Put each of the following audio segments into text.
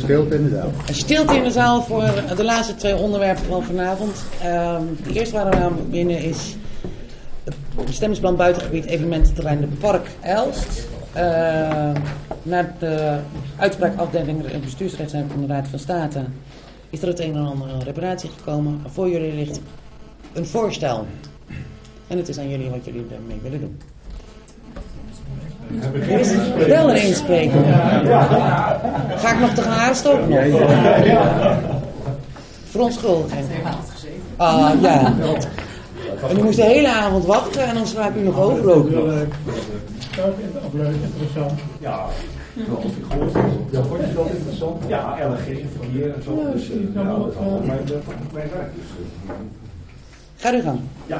stilte in de zaal. Een stilte in de zaal voor de laatste 2 onderwerpen van vanavond. De eerste waar we aan binnen is het bestemmingsplan buitengebied evenemententerrein de Park Elst. Na de uitspraak afdeling en bestuursrechtszaak van de Raad van State is er het een en ander aan reparatie gekomen. Voor jullie ligt een voorstel. En het is aan jullie wat jullie ermee willen doen. Er is wel een inspreker. Ga ik nog te gaan aanstoken? Verontschuldiging. Ah ja. En u moest de hele avond wachten en dan sla ik u nog over ook nog. Leuk, interessant. Ja, wel als ik gehoord heb. Ja, vond je dat interessant? Ja, LG, verkeer en zo. Ja, Dus dat is allemaal mijn werk. Ga uw gang. Ja.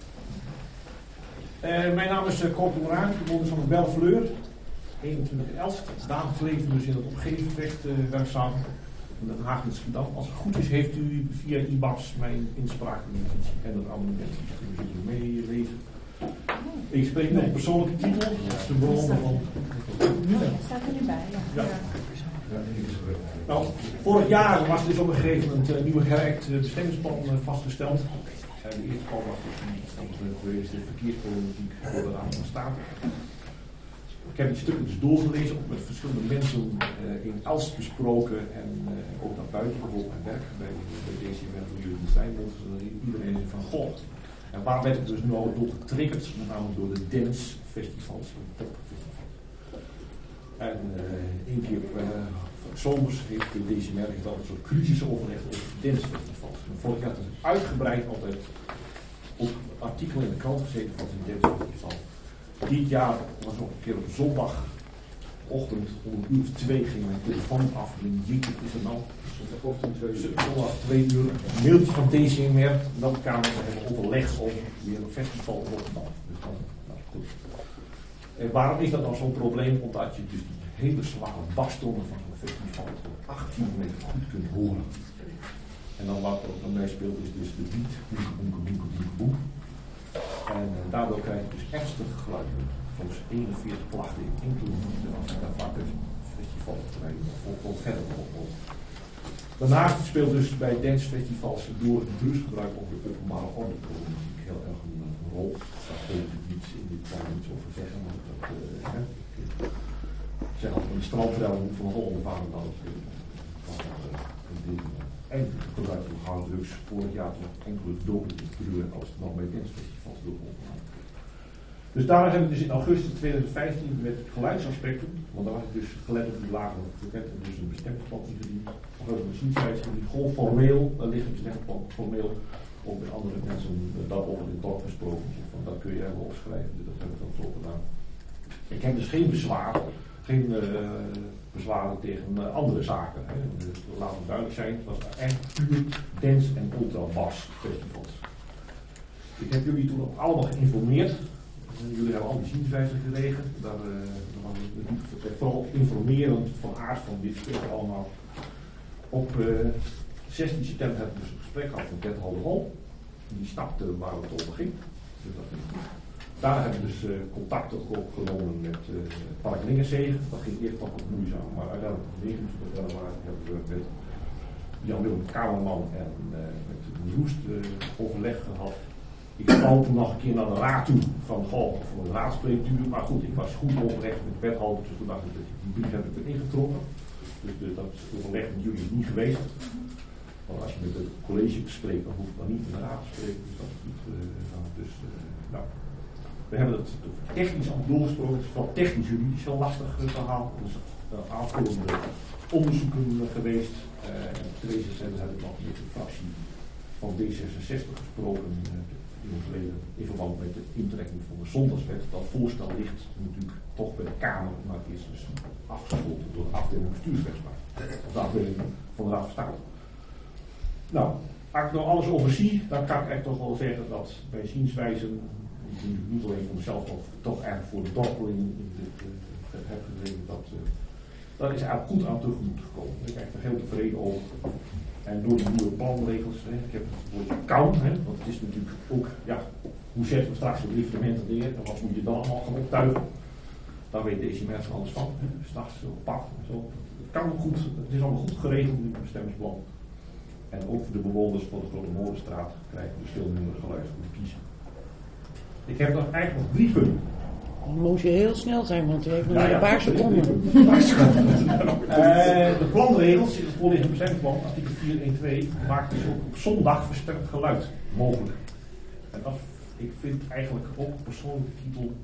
Mijn naam is Cor Moeraan, ik woon van Bellefleur, 21 in Elst. Dagelijks leven dus in het omgevingsrecht werkzaam in Den Haag en Schiedam. Als het goed is, heeft u via IBAS mijn inspraaknotitie en het amendement. Dus u meelezen. Ik spreek nog een persoonlijke titel. Dat is de bron van. Staat er nu bij, ja. Nou, vorig jaar was dus op een gegeven moment een nieuwe gerijkt bestemmingsplan vastgesteld. De eerste plan was dus geweest de verkeersproblematiek voor de Raad van State. Ik heb die stukken dus doorgelezen, ook met verschillende mensen in Elst besproken en ook naar buiten, bijvoorbeeld mijn werk bij deze event voor jullie in Stijnbond. Iedereen is van goh. En waar werd ik dus nu al door getriggerd, met name door de dancefestivals en popfestivals. En één keer zomers heeft deze merk dan een soort crisisoverleg over dancefestivals. Vorig jaar is het uitgebreid altijd op artikelen in de krant gezeten van het dancefestival. Dit jaar was ook een keer op zondagochtend om 1:02 ging mijn telefoon af. Jeetje, is er nou? Zondag 2 uur. Een mailtje van DCMR. Dan kwamen we hebben overleg over weer een festival in Rotterdam. Dus dan, nou goed. En waarom is dat nou zo'n probleem? Omdat je dus die hele zware bastonnen van zo'n festival tot 18 meter goed kunt horen. En dan wat er ook nog mee speelt is dus de beat. Boem. En daardoor krijg je dus ernstige geluiden. Volgens 41 klachten in enkele minuten als je daar vaak een festival of verder op. Daarnaast speelt dus bij dancefestivals door het drugsgebruik of de openbare ordeproblematiek heel erg een rol. Daar wil ik niets in dit jaar niets over zeggen. Maar ik zeg altijd, die strandrellen van Holland waren dan en gebruik van harddrugs vorig jaar toch enkele doden gebeuren als het dan bij dancefestivals doorgevonden had. Dus daar hebben we dus in augustus 2015 met geluidsaspecten, want daar was het dus gelet op die lage frequentie dus een bestemmingsplan ingediend. Of ook een zienswijze die gewoon formeel, daar ligt een bestemmingsplan formeel, ook met andere mensen daarover in het dorp gesproken. Van dat kun je helemaal opschrijven, dus dat hebben we dan zo gedaan. Ik heb dus geen bezwaren tegen andere zaken. Hè. Laat het duidelijk zijn, het was echt puur dance en ultrabas festivals. Ik heb jullie toen ook allemaal geïnformeerd. Jullie hebben al die zienswijzen gekregen. Daar was het vooral informerend van aard van dit speelt allemaal. Op 16 september hebben we dus een gesprek gehad met Bert Halderhol. Die snapte waar het over ging. Dus dat ging goed. Daar hebben we dus contact ook opgenomen met Park Lingerzegen. Dat ging eerst nog wat moeizaam, maar uiteindelijk op 29 januari hebben we met Jan-Willem Kamerman en met Roest overleg gehad. Ik kwam toen nog een keer naar de raad toe van voor een raadspreektuur, maar goed, ik was goed overleg met de wethouder, dus toen dacht ik, die brief heb ik erin getrokken. Dus dat overleg met jullie is niet geweest. Want als je met het college bespreekt, dan hoef je dan niet met de raad te spreken. Dus dat is goed. Nou. We hebben het technisch al doorgesproken. Het is wel technisch-juridisch heel lastig verhaal. Er zijn aanvullende onderzoeken geweest. En op 2 december heb ik nog met de fractie van D66 gesproken in verband met de intrekking van de zondagswet. Dat voorstel ligt natuurlijk toch bij de Kamer, maar het is dus afgesloten door de afdeling bestuursrechtspraak. Of de afdeling van de Raad van State. Nou, als ik nou alles overzie, dan kan ik echt toch wel zeggen dat bij zienswijzen, niet alleen voor mezelf, maar toch eigenlijk voor de dorpelingen heb gegeven, dat is eigenlijk goed aan tegemoet gekomen. Ik ben echt heel tevreden over. En door die nieuwe planregels, ik heb het woordje kan, want het is natuurlijk ook, ja, hoe zetten we straks het evenementen neer en wat moet je dan allemaal gaan optuigen. Daar weten deze mensen alles van. S'nachts op pad en zo. Het kan goed, het is allemaal goed geregeld in het bestemmingsplan. En ook voor de bewoners van de Grote Molenstraat krijgen we veel minder geluid om te kiezen. Ik heb nog eigenlijk nog 3 punten. Dan moet je heel snel zijn, want u heeft nog een paar seconden. De planregels in het voorliggende bestemmingsplan, artikel 4.1.2, maakt dus ook op zondag versterkt geluid mogelijk. En dat, ik vind eigenlijk ook op persoonlijke titel,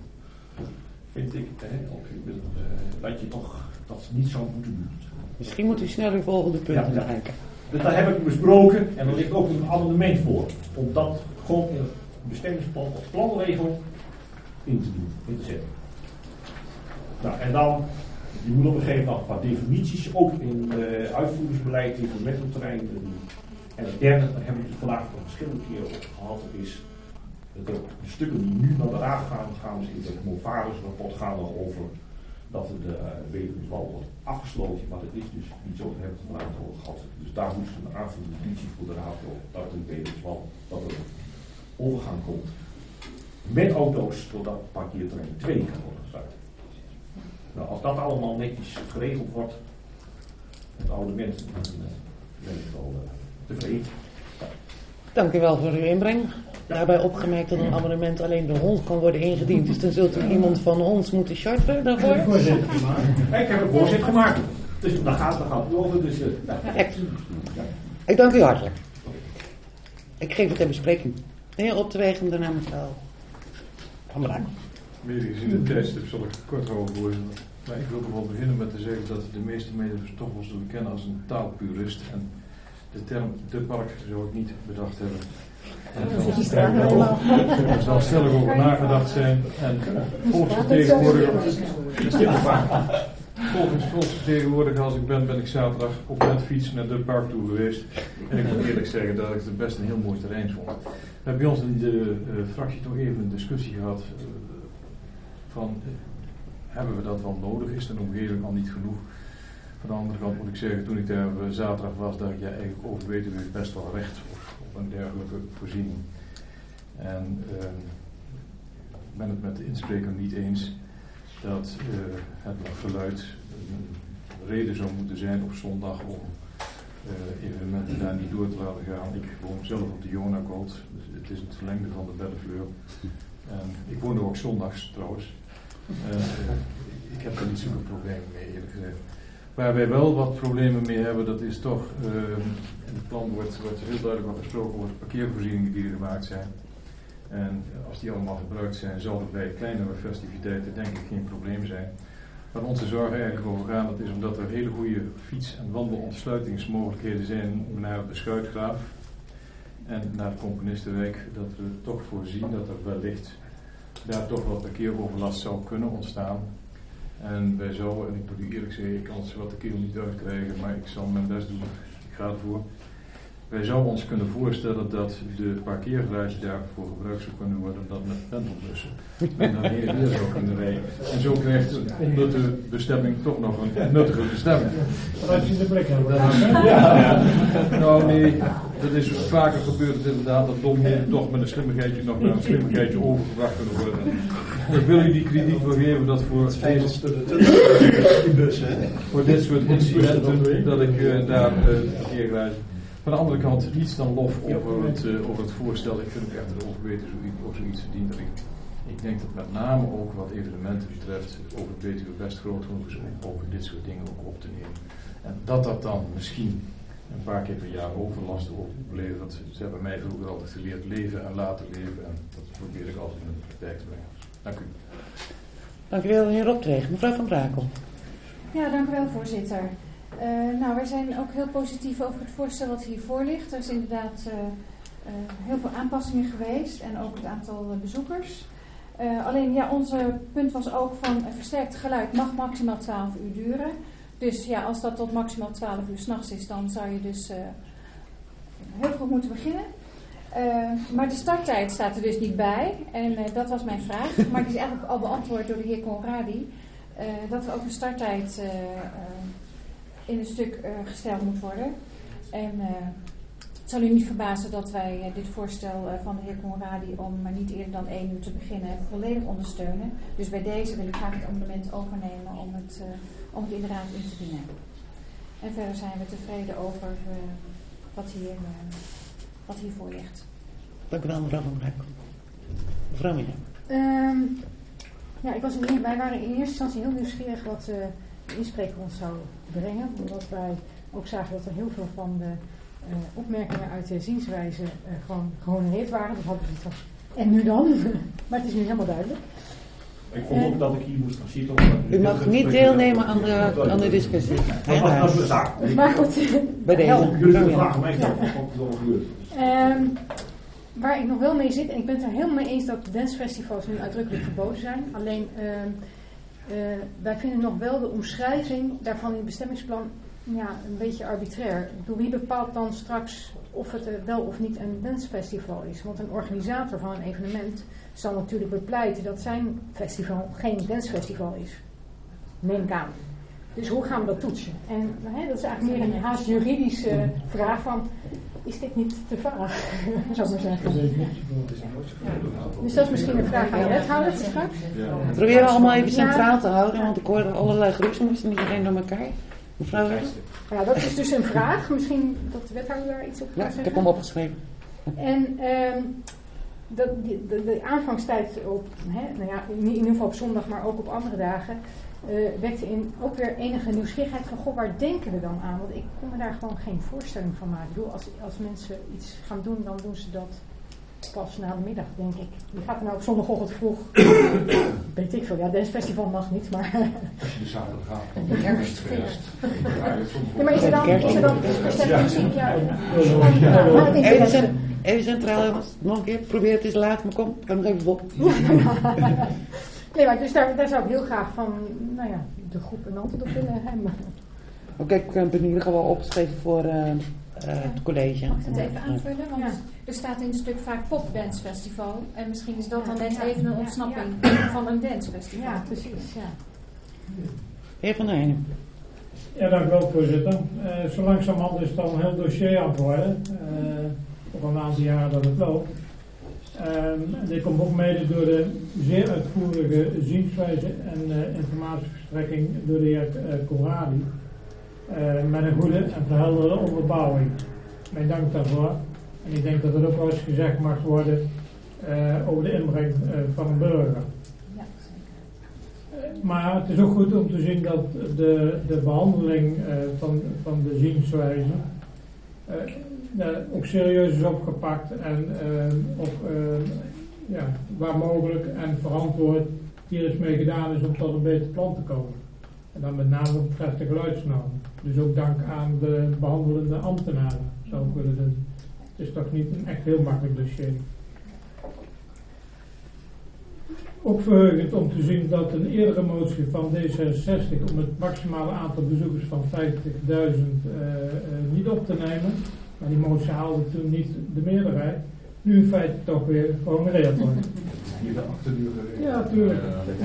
dat je toch dat niet zou moeten doen. Misschien moet u snel uw volgende punten bereiken. Dus daar heb ik besproken en er ligt ook een amendement voor. Om dat gewoon in het bestemmingsplan als planregel in te zetten. Nou, en dan, je moet op een gegeven moment nog een paar definities, ook in uitvoeringsbeleid, in metterterrein. En het derde, daar hebben we het vandaag al verschillende keren op gehad, is dat de stukken die nu naar de raad gaan dus in het Movares-rapport gaan er over dat de wederwal wordt afgesloten, maar dat is dus niet zo, te hebben vandaag over gehad. Dus daar moet een aanvullende definitie voor de raad op, dat de wederwal, dat er een overgang komt met auto's, zodat parkeerterrein 2 kan worden gebruikt. Nou, als dat allemaal netjes geregeld wordt, met oude mensen, dan ben ik wel tevreden. Dank u wel voor uw inbreng. Daarbij opgemerkt dat een amendement alleen door ons kan worden ingediend. Dus dan zult u iemand van ons moeten charteren daarvoor. Ik heb een voorzet gemaakt. Dus daar gaat het over. Dus, Ik dank u hartelijk. Ik geef het ter bespreking. De heer Optewegen en daarna mevrouw Van Braak. Mede gezien het tijdstip zal ik het kort houden, voorzitter. Maar ik wil er wel beginnen met te zeggen dat de meeste medewerkers toch wel zullen kennen als een taalpurist. En de term de park zou ik niet bedacht hebben. Er zal stellig over nagedacht zijn. En volksvertegenwoordiger als ik ben ik zaterdag op met fiets naar de park toe geweest. En ik moet eerlijk zeggen dat ik het best een heel mooi terrein vond. We hebben bij ons in de fractie toch even een discussie gehad van hebben we dat wel nodig? Is de omgeving al niet genoeg? Van de andere kant moet ik zeggen, toen ik daar zaterdag was, dacht ik, ja, eigenlijk overweten we best wel recht op een dergelijke voorziening. En ik ben het met de inspreker niet eens dat het geluid een reden zou moeten zijn op zondag om evenementen daar niet door te laten gaan. Ik woon zelf op de Jonagold, dus het is het verlengde van de Bellevleur. En ik woon er ook zondags trouwens. Ik heb er niet zoveel problemen mee, eerlijk gezegd. Waar wij wel wat problemen mee hebben, dat is toch, in het plan wordt heel duidelijk wat gesproken over de parkeervoorzieningen die er gemaakt zijn. En als die allemaal gebruikt zijn, zal er bij kleinere festiviteiten denk ik geen probleem zijn. Waar onze zorgen eigenlijk over gaan, dat is omdat er hele goede fiets- en wandelontsluitingsmogelijkheden zijn naar de Schuitgraaf en naar de Componistenwijk, dat we toch voorzien dat er wellicht daar toch wat parkeeroverlast zou kunnen ontstaan. En wij zouden, en ik moet u eerlijk zeggen, ik kan het wat de keel niet uitkrijgen, maar ik zal mijn best doen, ik ga ervoor. Wij zouden ons kunnen voorstellen dat de parkeergarage daarvoor gebruikt zou kunnen worden, dat met pendelbussen. En dan heen en weer zou kunnen rijden. En zo krijgt een onnutte bestemming toch nog een nuttige bestemming. Als je de plek hebben. Ja. Nou nee, dat is vaker gebeurd inderdaad, dat domheden toch met een slimmigheidje nog naar een slimmigheidje overgebracht kunnen worden. Ik wil u die krediet wel geven dat voor dit soort incidenten, dat ik daar de parkeergarage. Van de andere kant niets dan lof over het voorstel. Ik vind het echt een overweten of zoiets verdient. Ik denk dat met name ook wat evenementen betreft over het Betuwe best groot genoeg is om over dit soort dingen ook op te nemen. En dat dan misschien een paar keer per jaar overlast oplevert. Ze hebben mij vroeger altijd geleerd leven en laten leven. En dat probeer ik altijd in de praktijk te brengen. Dank u. Dank u wel, meneer Optewegen. Mevrouw Van Brakel. Ja, dank u wel, voorzitter. Wij zijn ook heel positief over het voorstel wat hiervoor ligt. Er is inderdaad heel veel aanpassingen geweest en ook het aantal bezoekers. Alleen ja, onze punt was ook van versterkt geluid mag maximaal 12 uur duren. Dus ja, als dat tot maximaal 12 uur 's nachts is, dan zou je dus heel goed moeten beginnen. Maar de starttijd staat er dus niet bij. En dat was mijn vraag. Maar die is eigenlijk al beantwoord door de heer Conradi. Dat er ook een starttijd in een stuk gesteld moet worden. En Het zal u niet verbazen dat wij dit voorstel van de heer Conradi om maar niet eerder dan 1 uur te beginnen volledig ondersteunen. Dus bij deze wil ik graag het amendement overnemen om het in de raad in te dienen. En verder zijn we tevreden over wat hiervoor ligt. Dank u wel, mevrouw Van Rijk. Mevrouw Miller. Ja, wij waren in eerste instantie heel nieuwsgierig wat de inspreker ons zou brengen. Omdat wij ook zagen dat er heel veel van de opmerkingen uit de zienswijze gewoon gehonoreerd waren. Dat hadden we van. En nu dan? Maar het is nu helemaal duidelijk. Ik vond ook dat ik hier moest gaan zitten. U mag niet deelnemen aan de discussie. Dat is de zaak. Maar goed. Bij deze. Jullie vragen mij wat er gebeurt. Waar ik nog wel mee zit, en ik ben het er helemaal mee eens dat dancefestivals nu uitdrukkelijk verboden zijn. Alleen, wij vinden nog wel de omschrijving daarvan in het bestemmingsplan een beetje arbitrair. Ik bedoel, wie bepaalt dan straks of het wel of niet een dancefestival is? Want een organisator van een evenement zal natuurlijk bepleiten dat zijn festival geen dancefestival is. Neem ik aan. Dus hoe gaan we dat toetsen? En dat is eigenlijk meer een haast juridische vraag van, is dit niet te vaag, zou ik maar zeggen. Dus dat is misschien een vraag aan de wethouder straks. Proberen we allemaal even centraal te houden, want ik hoorde allerlei geruchten, niet iedereen door elkaar. Mevrouw Rijk? Ja, dat is dus een vraag. Misschien dat de wethouder daar iets op kan zeggen. Ik heb hem opgeschreven. En de aanvangstijd in ieder geval op zondag, maar ook op andere dagen, wekte ook weer enige nieuwsgierigheid van, waar denken we dan aan? Want ik kon me daar gewoon geen voorstelling van maken. Ik bedoel, als mensen iets gaan doen, dan doen ze dat pas na de middag, denk ik. Die gaat nou op zondagochtend vroeg. Weet ik veel. Ja, deze festival mag niet, maar. Als je de zaterdag gaat. De kerstfeest. Ja, maar is er dan muziek? Ja. Even centraal, jongens. Nog een keer. Probeer het eens laat, maar kom. Ik kan nog even op. Nee, maar dus daar zou ik heel graag van, de groep een antwoord op willen hebben. Oké, ik heb in ieder geval opgeschreven voor het college. Mag ik het even aanvullen? Want er staat in het stuk vaak popdancefestival. En misschien is dat dan net even een ontsnapping van een dancefestival. Ja, precies. Ja. Heer Van der Heijnen. Ja, dank u wel, voorzitter. Zo langzamerhand is het al een heel dossier aan het worden. Al een aantal jaren dat het loopt. Dit komt ook mede door de zeer uitvoerige zienswijze en informatieverstrekking door de heer Conradi. Met een goede en verhelderde onderbouwing. Mijn dank daarvoor. En ik denk dat er ook wel eens gezegd mag worden over de inbreng van een burger. Ja, maar het is ook goed om te zien dat de behandeling van de zienswijze ook serieus is opgepakt en waar mogelijk en verantwoord hier is mee gedaan is om tot een beter plan te komen. En dan met name wat betreft de geluidsnorm. Dus ook dank aan de behandelende ambtenaren, zou ik willen doen. Het is toch niet een echt heel makkelijk dossier. Ook verheugend om te zien dat een eerdere motie van D66 om het maximale aantal bezoekers van 50.000 niet op te nemen, maar die motie haalde toen niet de meerderheid, nu in feite toch weer gehonoreerd wordt. Hier de achterdeur geweest. Ja, natuurlijk.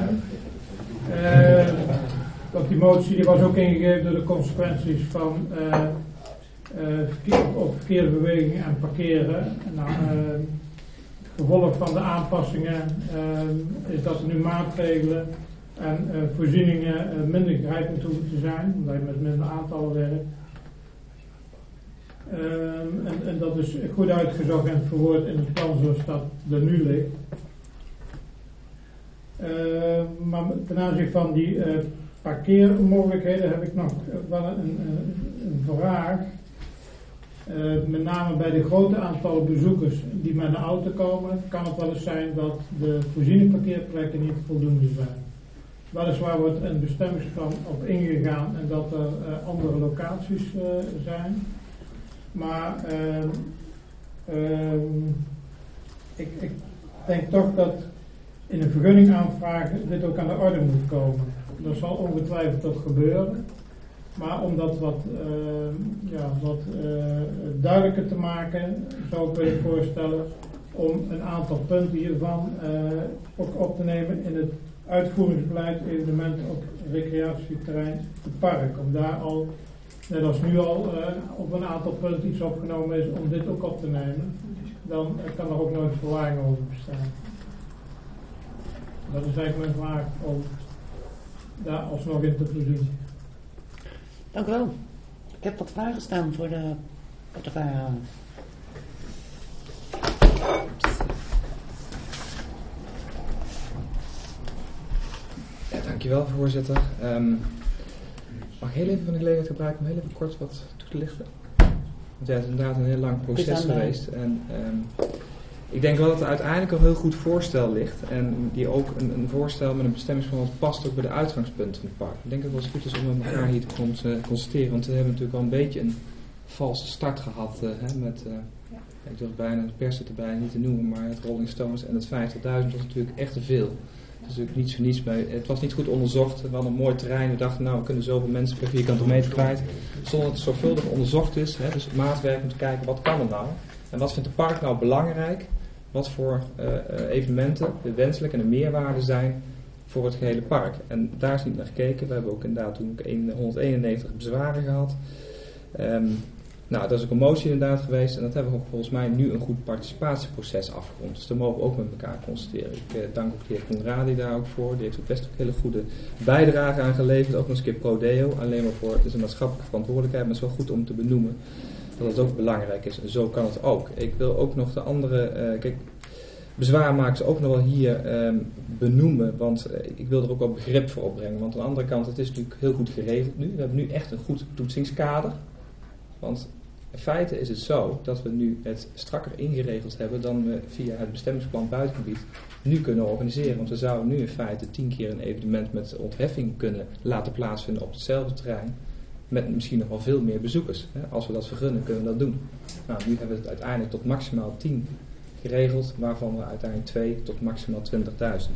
Want die motie die was ook ingegeven door de consequenties van verkeersbeweging en parkeren. Nou, gevolg van de aanpassingen is dat er nu maatregelen en voorzieningen minder grijpend hoeven te zijn, omdat je met minder aantallen werkt. En dat is goed uitgezocht en verwoord in het plan zoals dat er nu ligt. Maar ten aanzien van die parkeermogelijkheden heb ik nog wel een vraag. Met name bij de grote aantallen bezoekers die met een auto komen, kan het wel eens zijn dat de voorziene parkeerplekken niet voldoende zijn. Weliswaar wordt een bestemmingsplan op ingegaan en dat er andere locaties zijn. Maar ik denk toch dat in een vergunning aanvragen dit ook aan de orde moet komen. Dat zal ongetwijfeld toch gebeuren. Maar om dat wat duidelijker te maken, zou ik willen voorstellen om een aantal punten hiervan ook op te nemen in het uitvoeringsbeleid evenementen op recreatieterrein het park. Om daar al net als nu al op een aantal punten iets opgenomen is om dit ook op te nemen, dan kan er ook nooit verwarring over bestaan. Dat is eigenlijk mijn vraag om daar alsnog in te voorzien. Dank u wel. Ik heb wat vragen staan voor de portefeuille. Ja, dankjewel, voorzitter. Mag ik heel even van de gelegenheid gebruiken om heel even kort wat toe te lichten? Want ja, het is inderdaad een heel lang proces geweest. En ik denk wel dat er uiteindelijk een heel goed voorstel ligt. En die ook een voorstel met een bestemmingsplan wat past ook bij de uitgangspunten van het park. Ik denk dat het wel eens goed is om met elkaar hier te constateren. Want we hebben natuurlijk wel een beetje een valse start gehad met... ik durf bijna de pers het erbij niet te noemen, maar het Rolling Stones en het 50.000 was natuurlijk echt te veel. Het is natuurlijk niet voor niets bij. Het was niet goed onderzocht. We hadden een mooi terrein. We dachten, nou, we kunnen zoveel mensen per vierkante meter kwijt. Zonder dat het zorgvuldig onderzocht is. Dus maatwerk om te kijken, wat kan er nou? En wat vindt het park nou belangrijk? Wat voor evenementen de wenselijk en de meerwaarde zijn voor het gehele park? En daar is niet naar gekeken. We hebben ook inderdaad toen 191 bezwaren gehad. Nou, dat is ook een motie inderdaad geweest en dat hebben we ook volgens mij nu een goed participatieproces afgerond. Dus daar mogen we ook met elkaar constateren. Ik dank ook de heer Conradi daar ook voor. Die heeft ook best een hele goede bijdrage aan geleverd. Ook nog eens een keer pro-deo. Alleen maar voor, het is een maatschappelijke verantwoordelijkheid, maar het is wel goed om te benoemen dat het ook belangrijk is. En zo kan het ook. Ik wil ook nog de andere, bezwaarmakers ook nog wel hier benoemen, want ik wil er ook wel begrip voor opbrengen. Want aan de andere kant, het is natuurlijk heel goed geregeld nu. We hebben nu echt een goed toetsingskader. Want in feite is het zo dat we nu het strakker ingeregeld hebben dan we via het bestemmingsplan buitengebied nu kunnen organiseren. Want we zouden nu in feite 10 keer een evenement met ontheffing kunnen laten plaatsvinden op hetzelfde terrein. Met misschien nog wel veel meer bezoekers. Als we dat vergunnen, kunnen we dat doen. Nou, nu hebben we het uiteindelijk tot maximaal 10 geregeld, waarvan we uiteindelijk 2 tot maximaal 20.000.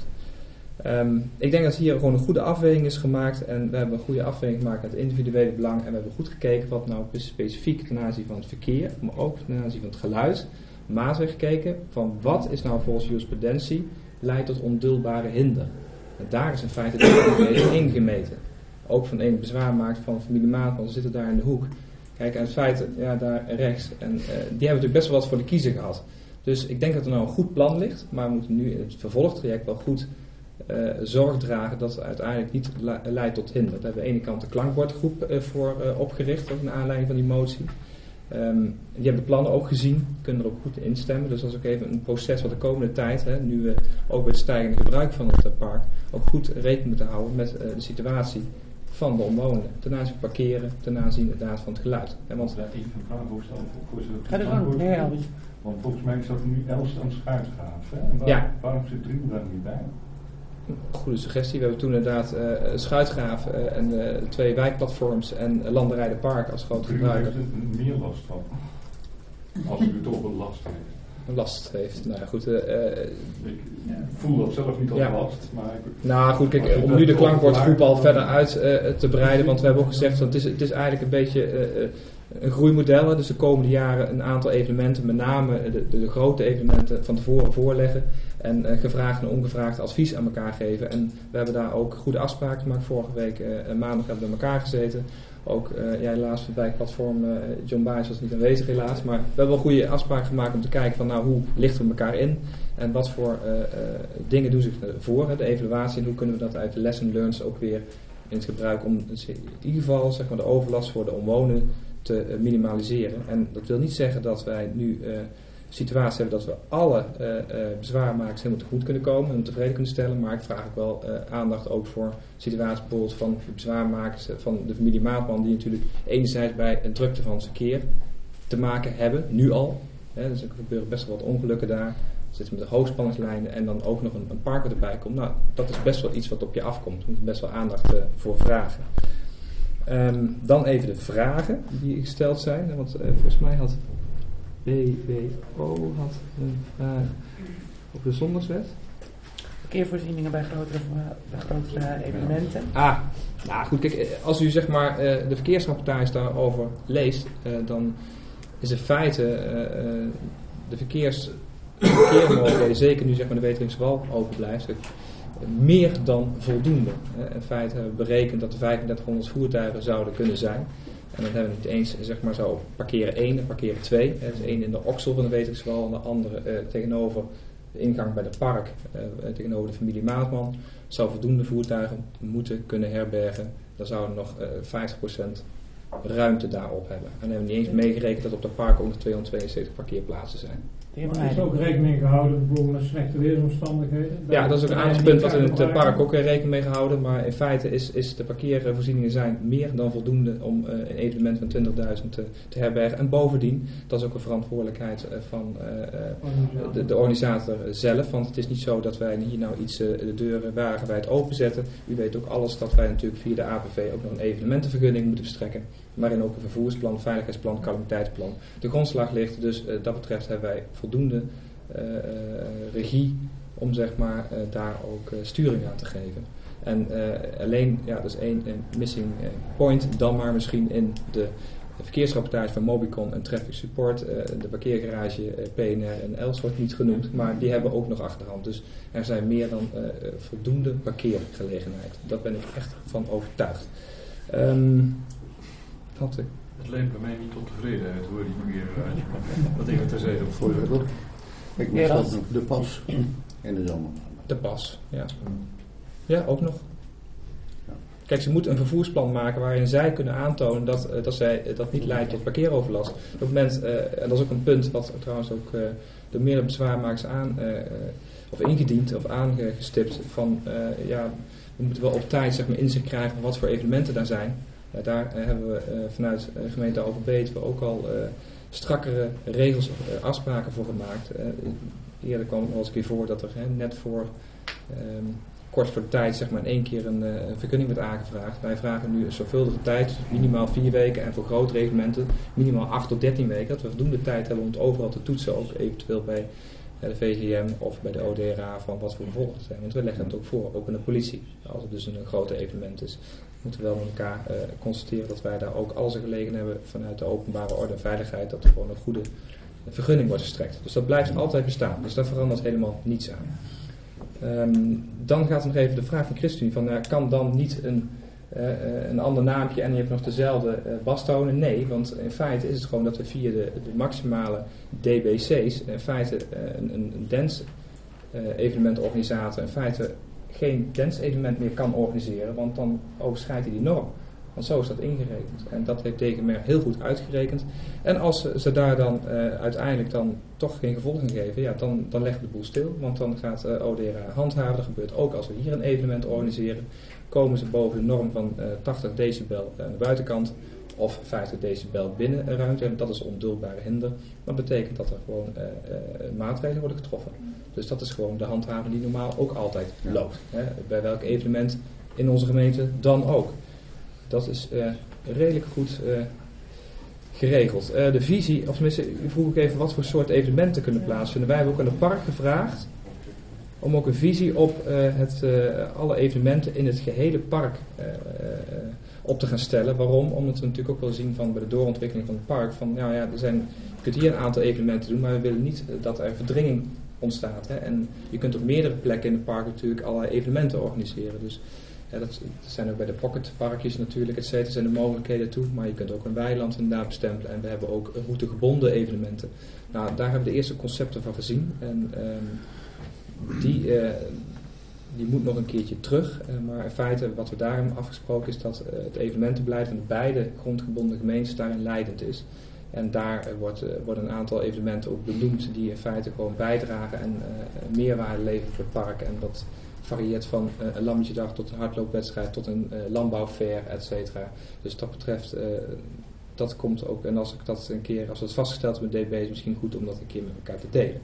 Ik denk dat hier gewoon een goede afweging is gemaakt en we hebben een goede afweging gemaakt met het individuele belang en we hebben goed gekeken wat nou specifiek ten aanzien van het verkeer, maar ook ten aanzien van het geluid, maatwerk gekeken van wat is nou volgens jurisprudentie leidt tot onduldbare hinder. En daar is in feite de ingemeten. Ook van een bezwaar maakt van familie Maatman, ze zitten daar in de hoek. Kijk, en het feit, ja, daar rechts, en die hebben natuurlijk best wel wat voor de kiezer gehad. Dus ik denk dat er nou een goed plan ligt, maar we moeten nu in het vervolgtraject wel goed zorg dragen dat het uiteindelijk niet leidt tot hinder. Daar hebben we aan de ene kant de klankbordgroep voor opgericht, ook naar aanleiding van die motie. Die hebben de plannen ook gezien, kunnen er ook goed in stemmen. Dus dat is ook even een proces wat de komende tijd, nu we ook bij het stijgende gebruik van het park, ook goed rekening moeten houden met de situatie van de omwonenden. Ten aanzien van parkeren, ten aanzien inderdaad van het geluid. Want daar even een vraag over stellen voor Ga er gewoon, meneer Elvis. Want volgens mij staat er nu Elst Schuitgraaf. En waarom zit Driel daar niet bij? Goede suggestie. We hebben toen inderdaad Schuitgraaf en 2 wijkplatforms en Landerij de Park als grote gebruiker. Driel heeft er meer last van. Als u het over last heeft. Last heeft. Nou ja, goed. Ik voel dat zelf niet als last. Maar nou goed, kijk, om nu de klankbordgroep al verder uit te breiden, want we hebben ook gezegd dat het is eigenlijk een beetje een groeimodel. Dus de komende jaren een aantal evenementen, met name de grote evenementen van tevoren voorleggen en gevraagd en ongevraagd advies aan elkaar geven. En we hebben daar ook goede afspraken gemaakt. Vorige week maandag hebben we bij elkaar gezeten. Ook helaas van het wijkplatform John Baes was niet aanwezig helaas. Maar we hebben wel goede afspraken gemaakt om te kijken van nou hoe lichten we elkaar in. En wat voor dingen doen zich voor, de evaluatie. En hoe kunnen we dat uit de lesson learned ook weer in het gebruik om in ieder geval zeg maar, de overlast voor de omwonenden te minimaliseren. En dat wil niet zeggen dat wij nu situatie hebben dat we alle bezwaarmakers helemaal tegemoet kunnen komen en tevreden kunnen stellen. Maar ik vraag ook wel aandacht ook voor situaties bijvoorbeeld van de bezwaarmakers van de familie Maatman, die natuurlijk enerzijds bij een drukte van het verkeer te maken hebben, nu al. Dus er gebeuren best wel wat ongelukken daar. We zitten met de hoogspanningslijnen en dan ook nog een park wat erbij komt. Nou, dat is best wel iets wat op je afkomt. We moeten best wel aandacht voor vragen. Dan even de vragen die gesteld zijn. Want volgens mij had BWO een vraag over de zondagswet. Verkeersvoorzieningen bij grotere evenementen. Nou goed, kijk, als u zeg maar de verkeersrapportage daarover leest, dan is in feite de verkeersmogelijkheden, zeker nu zeg maar de Weteringswal open blijft, meer dan voldoende. In feite hebben we berekend dat er 3500 voertuigen zouden kunnen zijn. En dan hebben we niet eens zeg maar zo parkeren 1 en parkeren 2. Er is één in de oksel van de Weterikswal en de andere tegenover de ingang bij het park, tegenover de familie Maatman. Zou voldoende voertuigen moeten kunnen herbergen. Dan zouden we nog 50% ruimte daarop hebben. En dan hebben we niet eens meegerekend dat op dat park ook nog 272 parkeerplaatsen zijn. Er is ook rekening gehouden bijvoorbeeld met slechte weersomstandigheden. Ja, dat is ook een aandachtspunt wat in het park ook rekening mee gehouden. Maar in feite is de parkeervoorzieningen zijn meer dan voldoende om een evenement van 20.000 te herbergen. En bovendien, dat is ook een verantwoordelijkheid van de organisator zelf. Want het is niet zo dat wij hier nou iets de deuren wagenwijd openzetten. U weet ook alles dat wij natuurlijk via de APV ook nog een evenementenvergunning moeten verstrekken. Waarin ook een vervoersplan, veiligheidsplan, calamiteitsplan de grondslag ligt. Dus dat betreft hebben wij voldoende regie om zeg maar daar ook sturing aan te geven. En alleen, ja, dat is één missing point, dan maar misschien in de verkeersrapportage van Mobicon en Traffic Support, de parkeergarage PNR en Els wordt niet genoemd, maar die hebben ook nog achterhand. Dus er zijn meer dan voldoende parkeergelegenheid. Daar ben ik echt van overtuigd. Het leent bij mij niet tot tevredenheid hoor, die parkeergarage. Dat even terzijde op Voorzitter, ik mis ook nog de pas in de zomer. De pas, ja. Ja, ook nog. Kijk, ze moeten een vervoersplan maken waarin zij kunnen aantonen dat niet leidt tot parkeeroverlast. Op het moment, en dat is ook een punt wat trouwens ook door meerdere bezwaarmakers ingediend of aangestipt, van we moeten wel op tijd zeg maar, inzicht krijgen van wat voor evenementen daar zijn. Daar hebben we vanuit de gemeente Overbetuwe ook al strakkere regels, afspraken voor gemaakt. Eerder kwam het wel eens een keer voor dat er net voor kort voor de tijd zeg maar, in 1 keer een vergunning werd aangevraagd. Wij vragen nu een zorgvuldige tijd, minimaal 4 weken en voor grotere evenementen minimaal 8 tot 13 weken. Dat we voldoende tijd hebben om het overal te toetsen, ook eventueel bij de VGM of bij de ODRA van wat voor gevolgen zijn. Want we leggen het ook voor, ook aan de politie, als het dus een groot evenement is. We moeten wel met elkaar constateren dat wij daar ook alles in gelegen hebben vanuit de openbare orde en veiligheid, dat er gewoon een goede vergunning wordt verstrekt. Dus dat blijft altijd bestaan, dus daar verandert helemaal niets aan. Dan gaat er nog even de vraag van ChristenUnie van kan dan niet een ander naampje en je hebt nog dezelfde bastonen? Nee, want in feite is het gewoon dat we via de maximale DBC's in feite een dance evenementorganisator in feite geen dance evenement meer kan organiseren, want dan overschrijdt hij die norm. Want zo is dat ingerekend. En dat heeft Degemer heel goed uitgerekend. En als ze daar dan uiteindelijk dan toch geen gevolg in geven, ja, dan legt de boel stil. Want dan gaat ODRA handhaven. Dat gebeurt ook als we hier een evenement organiseren. Komen ze boven de norm van 80 decibel aan de buitenkant of 50 decibel binnen een ruimte. En dat is onduldbare hinder. Dat betekent dat er gewoon maatregelen worden getroffen. Dus dat is gewoon de handhaving die normaal ook altijd loopt. Hè. Bij welk evenement in onze gemeente dan ook. Dat is redelijk goed geregeld. De visie, of tenminste, u vroeg ook even wat voor soort evenementen kunnen plaatsvinden. Wij hebben ook aan het park gevraagd om ook een visie op alle evenementen in het gehele park op te gaan stellen. Waarom? Omdat we natuurlijk ook wel zien van bij de doorontwikkeling van het park van je kunt hier een aantal evenementen doen, maar we willen niet dat er verdringing ontstaat. Hè? En je kunt op meerdere plekken in het park natuurlijk allerlei evenementen organiseren. Dus dat zijn ook bij de pocketparkjes natuurlijk, et cetera, zijn de mogelijkheden toe. Maar je kunt ook een weiland inderdaad bestempelen. En we hebben ook routegebonden evenementen. Nou, daar hebben we de eerste concepten van gezien. En die moet nog een keertje terug. Maar in feite, wat we daar hebben afgesproken is dat het evenementenbeleid van beide grondgebonden gemeentes daarin leidend is. En daar worden een aantal evenementen ook benoemd die in feite gewoon bijdragen en meerwaarde leveren voor het park. En dat varieert van een lammetjedag tot een hardloopwedstrijd tot een landbouwfair, et cetera. Dus dat betreft, dat komt ook, en als het vastgesteld is met DB, is misschien goed om dat een keer met elkaar te delen.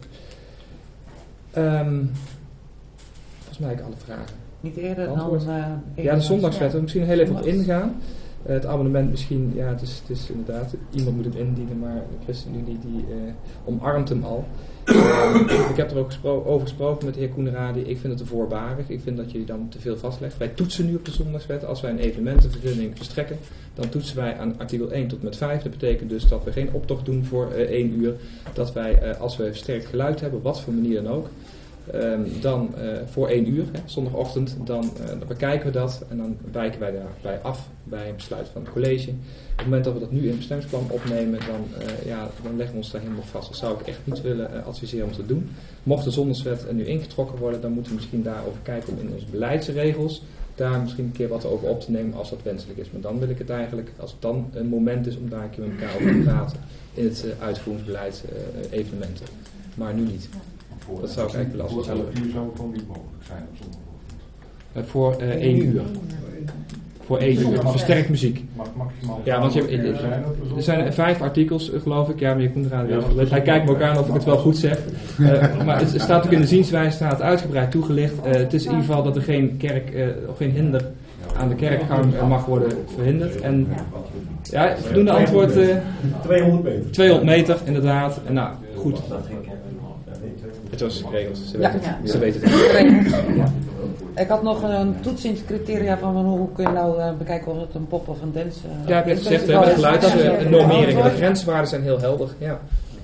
Volgens mij heb ik alle vragen. Niet eerder dan... de zondagswetten, misschien heel even op ingaan. Het abonnement misschien, het is inderdaad, iemand moet hem indienen, maar de ChristenUnie die omarmt hem al. Ik heb er ook over gesproken met de heer Koeneradi. Ik vind het te voorbarig. Ik vind dat je dan te veel vastlegt. Wij toetsen nu op de zondagswet. Als wij een evenementenvergunning verstrekken, dan toetsen wij aan artikel 1 tot en met 5. Dat betekent dus dat we geen optocht doen voor 1 uur. Dat wij, als we versterkt geluid hebben, wat voor manier dan ook, Dan voor 1 uur, zondagochtend, dan bekijken we dat en dan wijken wij daarbij af bij een besluit van het college. Op het moment dat we dat nu in het bestemmingsplan opnemen, dan leggen we ons daar helemaal vast. Dat zou ik echt niet willen adviseren om te doen. Mocht de zondagswet nu ingetrokken worden, dan moeten we misschien daarover kijken om in onze beleidsregels daar misschien een keer wat over op te nemen als dat wenselijk is. Maar dan wil ik het eigenlijk, als het dan een moment is om daar een keer met elkaar over te praten in het uitvoeringsbeleid evenementen. Maar nu niet. Dat zou ik eigenlijk wel Voor 11 adviseren. uur zou het gewoon niet mogelijk zijn op zondagochtend. Voor 1 uur. Voor 1 uur. Versterkt muziek. Mag maximaal. Ja, want er zijn 5 artikels, geloof ik. Ja, meneer Koenraad, hij kijkt me ook aan of ik het wel goed zeg. Maar het staat ook in de zienswijze, staat uitgebreid toegelicht. Het is in ieder geval dat er geen kerk of geen hinder aan de kerkgang mag worden verhinderd. En ja, voldoende antwoord. 200 meter. 200 meter, inderdaad. En nou, goed. Het was regels. Ze weten het. Ja. Ik had nog een toetsingscriteria van hoe kun je nou bekijken of het een pop of een dance Ja, heb je het gezegd, met geluid, dat de normeringen, de grenswaarden zijn heel helder. Ja.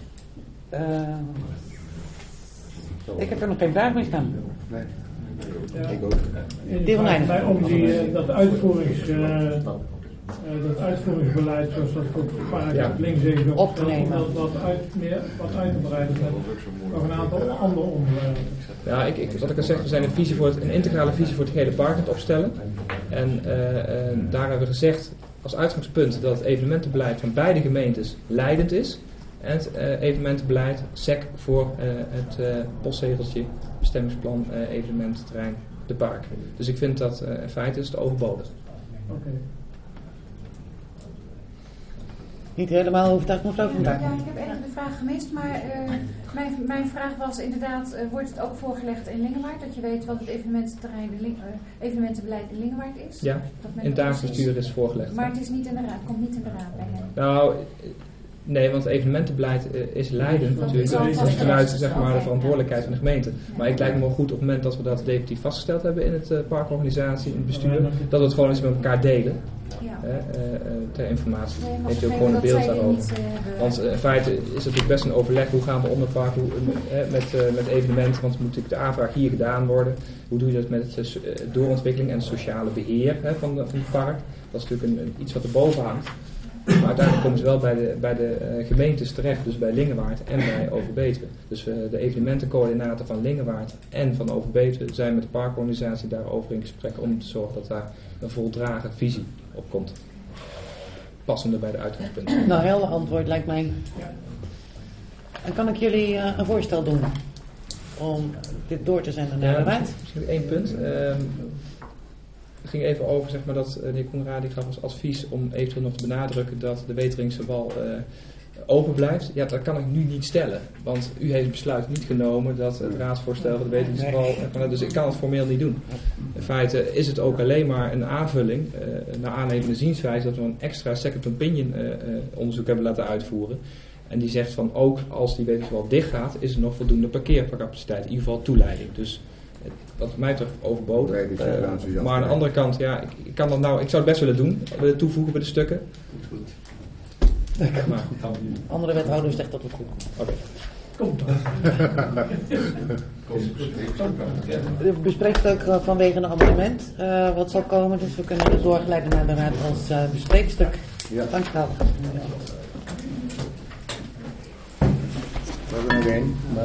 Ik heb er nog geen vraag mee staan. Nee. Ja. Ik ook. Die van Eijden. Mij om dat uitvoeringsbeleid, zoals dat voor paragraaf links even op te nemen. Wat uit te breiden met nog een aantal andere onderwerpen. Ja, wat ik al zeg, we zijn een integrale visie voor het hele park aan het opstellen. En daar hebben we gezegd als uitgangspunt dat het evenementenbeleid van beide gemeentes leidend is. En het evenementenbeleid SEC voor het postzegeltje, bestemmingsplan, evenemententerrein, de park. Dus ik vind dat in feite is het overbodig. Okay. Niet helemaal overtuigd, mevrouw Van Dijk. Ja, ik heb even de vraag gemist, maar mijn vraag was inderdaad, wordt het ook voorgelegd in Lingewaard? Dat je weet wat het evenementenbeleid in Lingewaard is? Ja, in het dagelijks bestuur is voorgelegd. Maar het is niet in de raad, komt niet in de raad bij hen? Nou, nee, want het evenementenbeleid is leidend natuurlijk. Dat is vanuit zeg maar, de verantwoordelijkheid van de gemeente. Maar ik lijkt me wel goed op het moment dat we dat definitief vastgesteld hebben in het parkorganisatie, in het bestuur, dat we het gewoon eens met elkaar delen. Ja. Ter informatie. Nee, Heeft u ook gewoon een beeld daarover. Want in feite is het natuurlijk best een overleg. Hoe gaan we om het park met evenementen? Want moet natuurlijk de aanvraag hier gedaan worden. Hoe doe je dat met doorontwikkeling en het sociale beheer van het park? Dat is natuurlijk iets wat erboven hangt. Maar uiteindelijk komen ze wel bij de gemeentes terecht, dus bij Lingewaard en bij Overbetuwe. Dus de evenementencoördinator van Lingewaard en van Overbetuwe zijn met de parkorganisatie daarover in gesprek om te zorgen dat daar een voldragen visie op komt. Passende bij de uitgangspunten. Nou, helder antwoord lijkt mij. En kan ik jullie een voorstel doen om dit door te zenden naar de raad? Misschien 1 punt. Het ging even over zeg maar, dat de heer Koenraad die gaf als advies om eventueel nog te benadrukken dat de Weteringse wal open blijft. Ja, dat kan ik nu niet stellen. Want u heeft het besluit niet genomen dat het raadsvoorstel van de Weteringse wal... Dus ik kan het formeel niet doen. In feite is het ook alleen maar een aanvulling naar aanleiding van de zienswijze dat we een extra second opinion onderzoek hebben laten uitvoeren. En die zegt van ook als die Weteringse wal dicht gaat, is er nog voldoende parkeercapaciteit. In ieder geval toeleiding. Dus wat mij toch overbodig. Maar aan de andere kant, ja, ik kan dat nou, ik zou het best willen doen, toevoegen bij de stukken. Maar andere wethouder zegt dat het goed komt. Oké. Komt We bespreken het ook vanwege een amendement wat zal komen, dus we kunnen het doorgeleiden naar de raad als bespreekstuk. Ja. Dank u wel. We hebben nog 1.